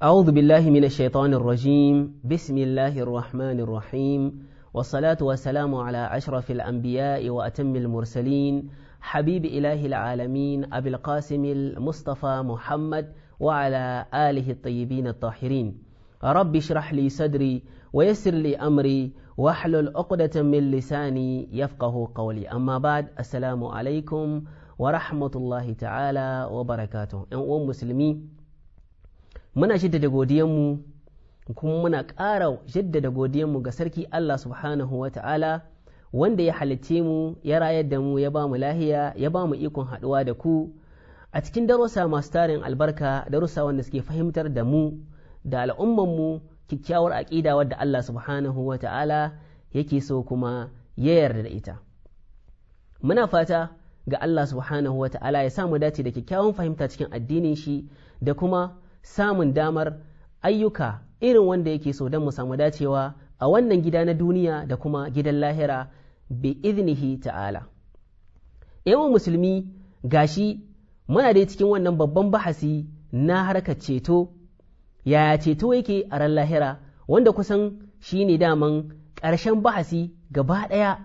أعوذ بالله من الشيطان الرجيم بسم الله الرحمن الرحيم والصلاة والسلام على أشرف الأنبياء وأتم المرسلين حبيب إله العالمين أبي القاسم المصطفى محمد وعلى آله الطيبين الطاهرين. رب اشرح لي صدري ويسر لي أمري واحلل عقدة من لساني يفقه قولي. أما بعد، السلام عليكم ورحمة الله تعالى وبركاته. أيها المسلمين، muna jaddada godiyanmu kuma muna ƙara jaddada godiyanmu ga sarki Allah subhanahu wa ta'ala wanda ya halicce mu, ya rayar da mu, ya ba mu lahiya, ya ba mu ikon haɗuwa da ku a cikin darussa masu tarin albarka, darussa wanda suke fahimtar da mu da al'ummanmu kyakkyawar aƙida wadda Allah subhanahu wa ta'ala yake so kuma ya yarda da ita. Muna fata ga Allah subhanahu wa ta'ala ya samu dace da kyakkyawan fahimta cikin addinin shi da kuma samun damar ayyuka irin wanda yake so don mu samu dacewa a wannan gida na duniya da kuma gidan lahira bi iznihi ta'ala. Yawan musulmi, gashi muna dai cikin wannan babban bahasi na harkar ceto, yaya ceto yake a ran lahira, wanda kusan shi ne daman ƙarshen bahasi gaba ɗaya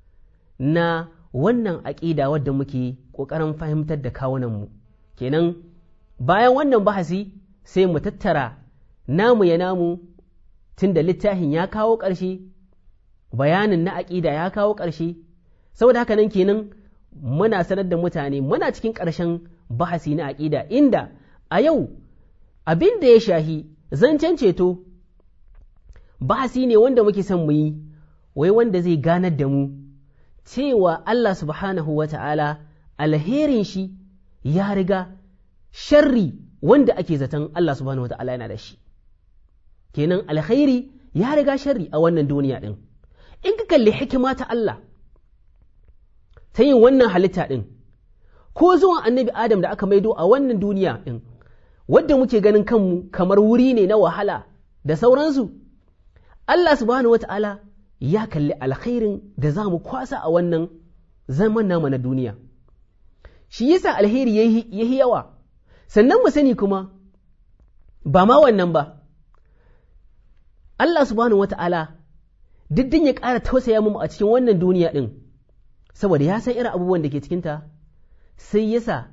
na wannan aƙida wadda muke ƙoƙarin fahimtar da kawunanmu. Kenan bayan wannan bahasi sai mu tattara namu ya namu, tun da littafin ya kawo ƙarshe, bayanin na aƙida ya kawo ƙarshe. Saboda haka nan kenan muna sanar da mutane muna cikin ƙarshen bahasi na aƙida, inda a yau abin da ya shahi zancen ceto bahasi ne wanda muke son mu yi, wai wanda zai ganar da mu cewa Allah subhanahu wa ta'ala alherin shi ya riga sharri wanda ake zaton Allah subhanahu wa ta'ala yana da shi. Kenan alkhairi ya riga sharri a wannan duniya ɗin. In ka kalli hikima ta Allah ta yin wannan halitta ɗin, ko zuwan annabi Adam da aka maido a wannan duniya ɗin, wadda muke ganin kanmu kamar wuri ne na wahala da sauransu, Allah subhanahu wa ta'ala ya kalli alkhairin da za mu kwasa a wannan zaman namu na duniya. Shi yasa alheri yahi yawa. Sannan mu sani kuma ba ma wannan ba, Allah subhanahu wata'ala diddin ya ƙara tausaya mu a cikin wannan duniya ɗin, saboda ya san irin abubuwan da ke cikinta, sai yasa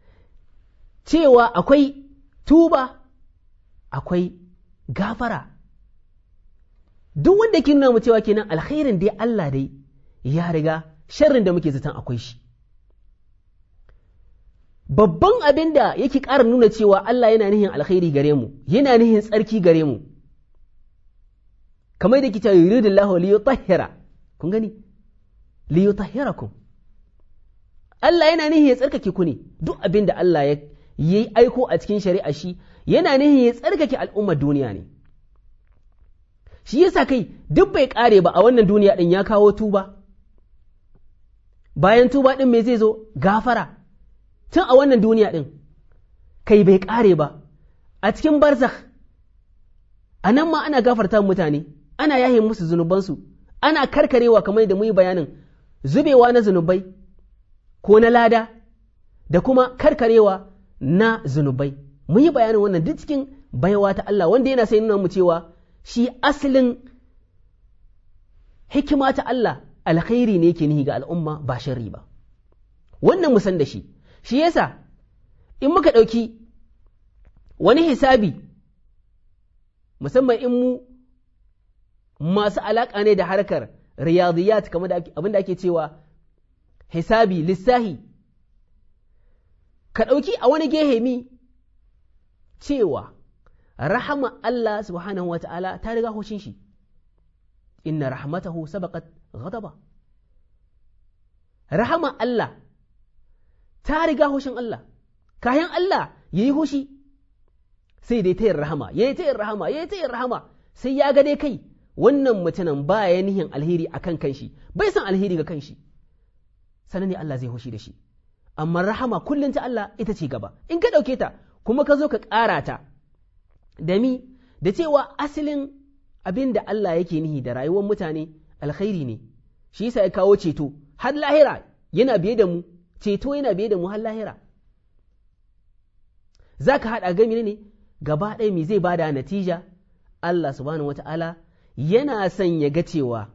cewa akwai tuba, akwai gafara. Duk wanda ke nuna mu cewa kenan alkhairin dai Allah dai ya riga sharrin da muke zaton akwai shi. Babban abin da yake ƙara nuna cewa Allah yana nihin alkhairi gare mu, yana nihin tsarki gare mu, kamar da kita yuridullahu li yutahhira, kun gani, li yutahhirakum. Allah yana nihin ya tsarkake ku ne. Duk abin da Allah ya yi aiko a cikin shari'a shi yana nihin ya tsarkake al'ummar duniya ne. Shi yasa kai duk bai ƙare ba a wannan duniya ɗin, ya kawo tuba. Bayan tuba ɗin me zai zo? Gafara. Tun a wannan duniya ɗin, kai bai ƙare ba, a cikin barzakh, a nan ma ana gafarta mutane, ana yahe musu zunubansu, ana karkarewa kamar da mu yi bayanin zubewa na zunubai ko na lada da kuma karkarewa na zunubai. Mu yi bayanin wannan duk cikin baiwa ta Allah, wanda yana sai nuna mu cewa shi asalin hikima ta Allah alkhairi ne yake nihi ga al'umma ba sharri ba. Wannan mu san da shi. Shi yasa in muka ɗauki wani hisabi, musamman in mu masu alaƙa ne da harkar riyadiyat, kamar da abin da ake cewa hisabi, lissahi, ka ɗauki a wani gehe mi cewa rahama Allah subhanahu wa ta'ala ta riga hushin shi, inna rahmatahu sabaqat ghadaba. Rahama Allah ta riga hushin Allah, kayan Allah ya yi hushi sai dai ta yin rahama, ya yi ta yin rahama, ya yi ta yin rahama, sai ya gade kai wannan mutumin ba ya nihin alheri a kan kanshi, bai san alheri ga kanshi, sannan ne Allah zai hushi da shi. Amma rahama kullum ta Allah ita ce gaba. In ka ɗauke ta kuma ka zo ka ƙara ta da mi da cewa asalin abin da Allah yake nihi da rayuwar mutane alkhairi ne, shi yasa ya kawo ceto har lahira yana biye da mu. Ceto yana biye da mu har lahira. Za ka haɗa gami ne gaba ɗaya mi zai bada natija Allah subhanahu wata'ala yana son ya ga cewa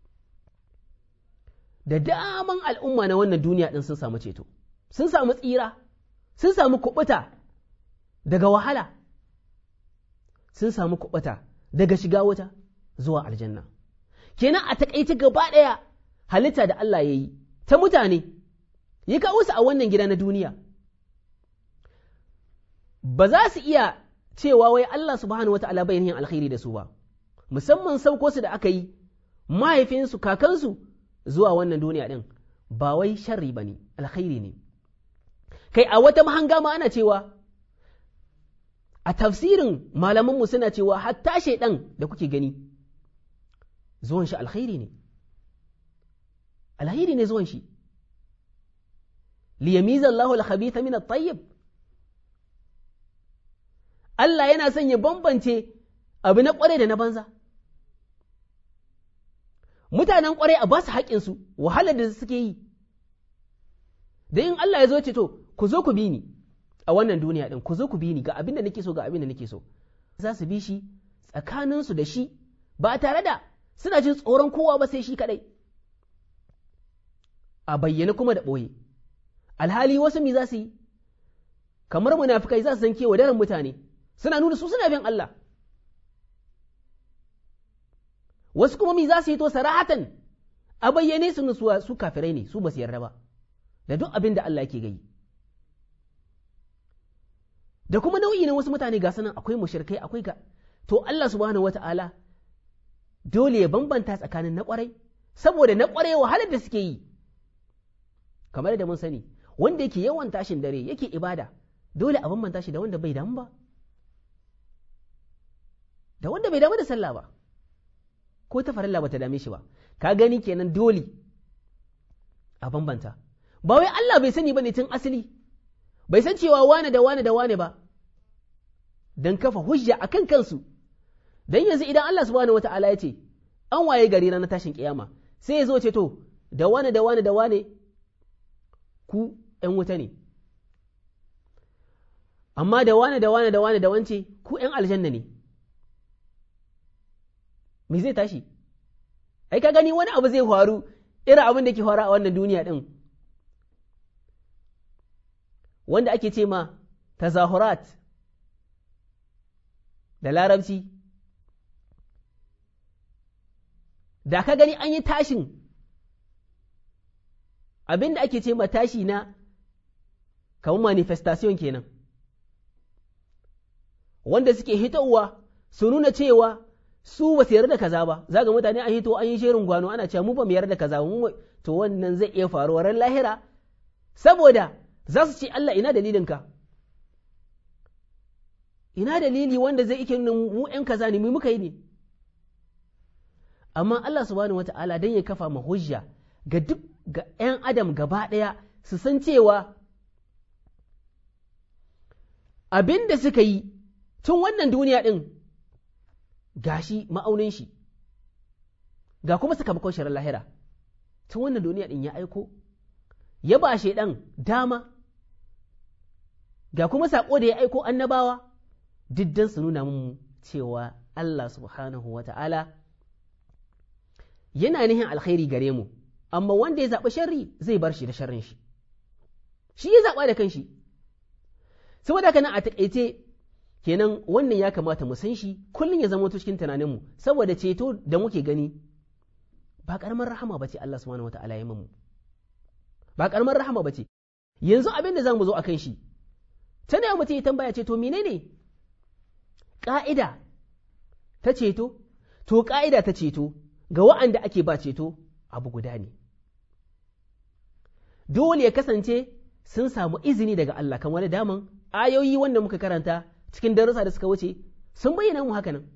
da daman al'umma na wannan duniya ɗin sun samu ceto, sun samu tsira, sun samu kuɓuta daga wahala, sun samu kuɓuta daga shiga wuta zuwa aljanna. Kenan a taƙaice gaba ɗaya halitta da Allah ya yi ta mutane, ya kawo su a wannan gida na duniya. Ba za su iya cewa wai Allah subhanahu wa ta'ala bai yin alkhairi da su ba, musamman sauko su da aka yi mahaifinsu, kakansu zuwa wannan duniya ɗin, ba wai sharri ba ne, alkhairi ne. Kai a wata mahanga ma ana cewa, a tafsirin malamanmu suna cewa hatta shaiɗan da kuke gani, zuwan shi alkhairi ne. Alkhairi ne zuwan shi. Liyamiza Allahu al-khabitha min at-tayyib. Allah yana son ya bambance abu na ƙware da na banza. Mutanen ƙware a ba su haƙƙinsu, wahalar da suke yi. Da in Allah ya zo ce to, ku zo ku bi ni a wannan duniya ɗin, ku zo ku bi ni ga abin da nake so, ga abin da nake so. Za su bi shi tsakaninsu da shi, ba tare da suna jin tsoron kowa ba sai shi kaɗai. A bayyane kuma da ɓoye. Alhali wasu mi za su yi? Kamar munafikai za su san kewa daren mutane, suna nuna su suna bin Allah. Wasu kuma mi za su yi to sarahatan a bayyane su nusuwa su kafirai ne, su ba su yarda ba da duk abin da Allah yake gai. Da kuma nau'i na wasu mutane ga sanan akwai mushrikai, akwai ga to Allah subhanahu wata'ala dole ya bambanta tsakanin na ƙwarai, saboda na ƙwarai wahalar da suke yi, kamar da mun sani wanda yake yawan tashin dare yake ibada, dole a bambanta shi da wanda bai damu ba, da wanda bai damu da sallah ba, ko ta farilla ba ta dame shi ba. Ka gani kenan dole a bambanta. Ba wai Allah bai sani ba ne tun asali, bai san cewa wane da wane da wane ba, don kafa hujja a kan kansu. Don yanzu idan Allah subhanahu wata'ala ya ce an waye gari na tashin kiyama, sai ya zo ce to da wane da wane da wane ku ‘yan wuta ne, amma da wane da wane da wane da wance ku ‘yan aljanna ne. Me zai tashi? Ai, ka gani wani abu zai faru irin abin da ke faru a wannan duniya ɗin, wanda ake ce ma tazahurat da larabci. Da ka gani an yi tashin abin da ake ce ma tashi na kamar manifestation kenan, wanda suke hitowa su nuna cewa su ba su yarda da kaza ba. Za ga mutane an hito an yi shirin gwano ana cewa mu ba mu yarda da kaza mu, to wannan zai iya faruwa ran lahira, saboda za su ce Allah ina dalilinka, ina dalili wanda zai ike nuna mu ‘yan kaza ne, mu muka yi ne. Amma Allah subhanahu wata'ala don ya kafa ma hujja ga duk ga ‘yan adam gaba ɗaya su san cewa abin da suka yi tun wannan duniya ɗin gashi ma'aunin shi, ga kuma sakamakon shirin lahira. Tun wannan duniya ɗin ya aiko, ya ba shaidan dama, ga kuma saƙo da ya aiko annabawa, diddan su nuna mun cewa Allah subhanahu wa ta'ala yana nihin alkhairi gare mu, amma wanda ya zaɓi sharri zai bar shi da sharrin shi, shi ya zaɓa da kanshi. Saboda haka nan a taƙaice kenan wannan ya kamata mu san shi kullum ya zama cikin tunaninmu, saboda ceto da muke gani ba ƙaramar rahama ba ce Allah subhanahu wa ta'ala ya mamu, ba ƙaramar rahama ba ce. Yanzu abin da za mu zo a kan shi, tana mutum ya tambaya ce to menene ƙa'ida ta ceto? To ƙa'ida ta ceto ga wa'anda ake ba ceto abu guda ne, dole ya kasance sun samu izini daga Allah, kamar da daman ayoyi wanda muka karanta cikin darussa da suka wuce sun bayyana mu haka nan.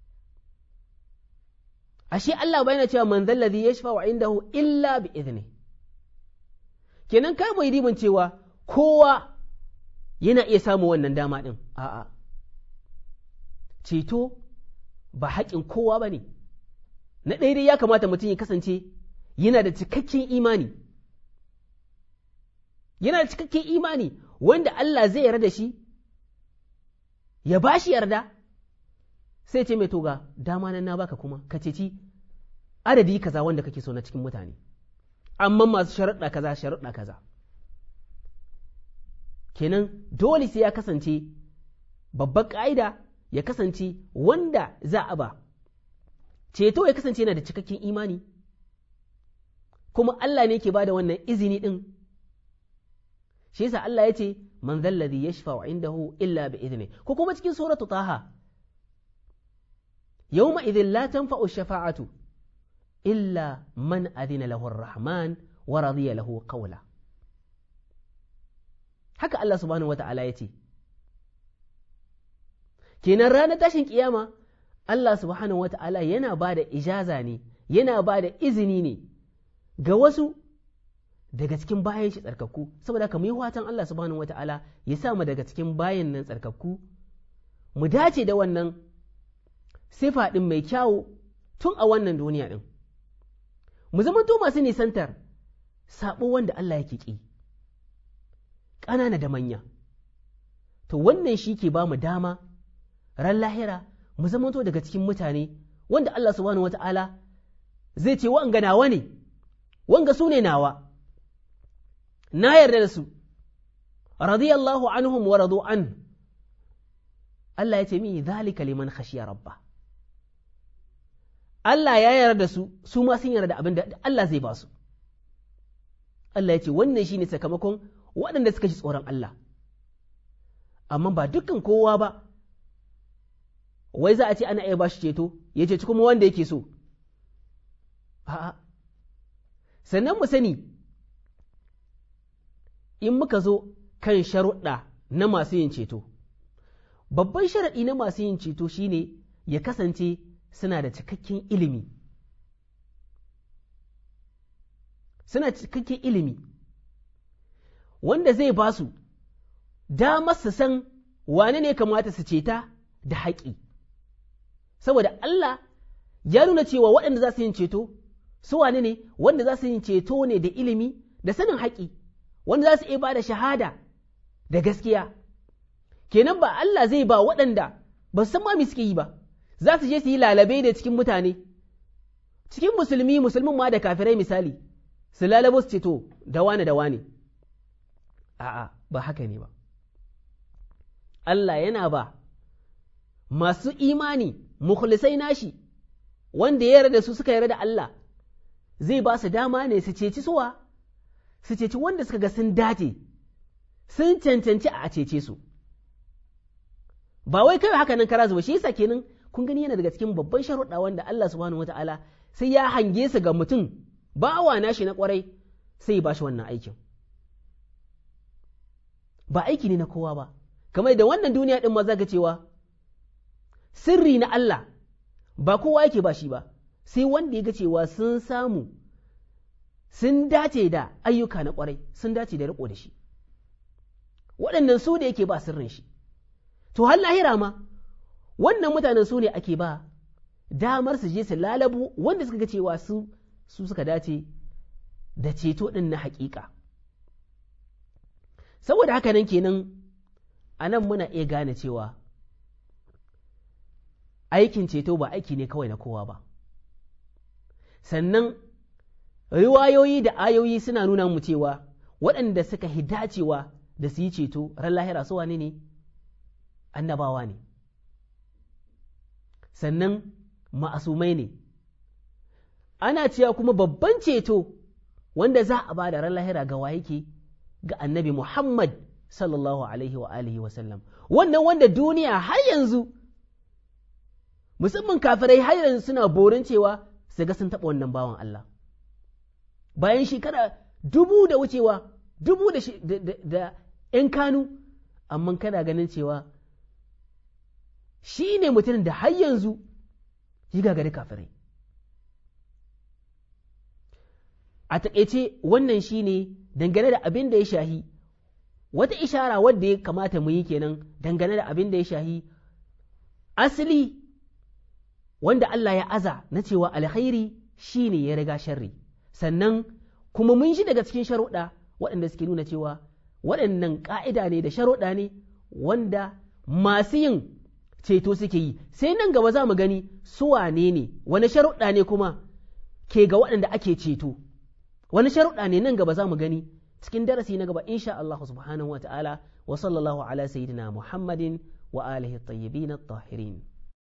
Ashe Allah bayyana cewa man zallazi yashfa'u indahu illa bi idni. Kenan ka bai ribin cewa kowa yana iya samu wannan dama din. A'a, ceto ba haƙin kowa ba ne. Na ɗaya dai ya kamata mutum ya kasance yana da cikakken imani, yana da cikakken imani wanda Allah zai yarda da shi, ya ba shi yarda, sai ce mai toga dama nan na baka kuma ka ceci adadi kaza wanda kake so na cikin mutane, amma masu sharuɗa kaza sharuɗa kaza. Kenan dole sai ya kasance babbar ƙa'ida ya kasance wanda za a ba ceto ya kasance yana da cikakken imani, kuma Allah ne ke ba da wannan izini ɗin. Shi yasa Allah ya ce man zalladhi yashfa'u indahu illa bi idni, ko kuma cikin suratu Taha yawma idhin la tanfa'u shafa'atu illa man adina lahu ar-rahman wa radiya lahu qawla. Haka Allah subhanahu wata'ala ya ce. Kenan ranar tashin kiyama Allah subhanahu wata'ala yana ba da ijaza ne, yana ba da izini ne ga wasu daga cikin bayan shi tsarkakku, saboda haka mu yi watan Allah subhanahu wata'ala ya sa mu daga cikin bayan nan tsarkakku, mu dace da wannan sifa ɗin mai kyawu tun a wannan duniya ɗin, mu zamanto masu nisantar saɓo wanda Allah yake ƙi, ƙanana da manya. To wannan shi ke ba mu dama ran lahira mu zamanto daga cikin mutane wanda Allah subhanahu wata'ala zai ce wa'anga nawa ne, wanga su ne nawa, na yarda da su, radiyallahu anhum wa radu an. Allah ya ce mi zalika liman khashiya rabba. Allah ya yarda da su, su ma sun yarda da abin da Allah zai ba su. Allah ya ce wannan shine sakamakon waɗanda suka ji tsoron Allah. Amma ba dukkan kowa ba, wai za a ce ana iya ba shi ceto, ya ceci kuma wanda yake so. A'a. Sannan mu sani, in muka zo kan sharuɗa na masu yin ceto, babban sharaɗi na masu yin ceto shine ya kasance suna da cikakken ilimi. Suna cikakken ilimi, wanda zai ba su damar su san wane ne kamata su ceta da haƙi. Saboda Allah ya nuna cewa waɗanda za su yin ceto, su wane ne wanda za su yin ceto ne da ilimi da sanin haƙi, wanda za su iya ba da shahada da gaskiya. Kenan ba Allah zai ba waɗanda ba su san ma suke yi ba, za su je su yi lalabe da cikin mutane, cikin musulmin ma da kafirai misali, su lalabo su ceto da wane da wane. A'a, ba haka ne ba. Allah yana ba masu imani, mukhlisai nashi, wanda ya yarda da su suka yarda da Allah, zai ba su dama ne su ceci suwa, su ceci wanda suka ga sun dace, sun cancanci a cece su. Ba wai kai haka nan kara zuba, shi yasa kenan kun gani yana daga cikin babban sharuɗa wanda Allah subhanahu wata'ala sai ya hange su ga mutum bawa nashi na kwarai sai ya ba shi wannan aikin. Ba aiki ne na kowa ba, kamar da wannan duniya ɗin ma za ka cewa sirri na Allah ba kowa yake ba shi ba, sai wanda ya ga cewa sun samu, sun dace da ayyuka na kwarai, sun dace da riƙo da shi. Waɗannan su da yake ba sirrin shi. To har lahira ma, wannan mutanen su ne ake ba damar su je su lalabu wanda suka ga cewa su suka dace da ceto ɗin na haƙiƙa. Saboda haka nan kenan a nan muna iya gane cewa aikin ceto ba aiki ne kawai na kowa ba. Sannan riwayoyi da ayoyi suna nuna mu cewa waɗanda suka dacewa da su yi ceto ran lahira su wane ne? Annabawa ne. Sannan ma'asumai ne. Ana cewa kuma babban ceto wanda za a ba da ran lahira ga wa yake? Ga annabi Muhammad sallallahu alaihi wa alihi wa sallam. Wannan wanda duniya har yanzu, musamman kafirai har yanzu suna borin cewa su ga sun taɓa wannan bawan Allah. Bayan shekara 1000 da wucewa, 1000 da ‘yan kanu, amma kana ganin cewa shi ne mutumin da har yanzu yi gagari kafirai. A taƙaice wannan shi ne dangane da abin da ya shahi, wata ishara wadda ya kamata mu yi kenan dangane da abin da ya shahi asali wanda Allah ya aza na cewa alkhairi shi ne ya riga sharri. Sannan kuma mun shi daga cikin sharuɗa waɗanda suke nuna cewa waɗannan ƙa'ida ne da sharuɗa ne wanda masu yin ceto suke yi, sai nan gaba za mu gani su wane ne, wani sharuɗa ne kuma ke ga waɗanda ake ceto, wani sharuɗa ne nan gaba za mu gani cikin darasi na gaba insha Allah subhanahu wa ta'ala, wa sallallahu ala sayyidina Muhammadin wa alihi at-tayyibin at-tahirin.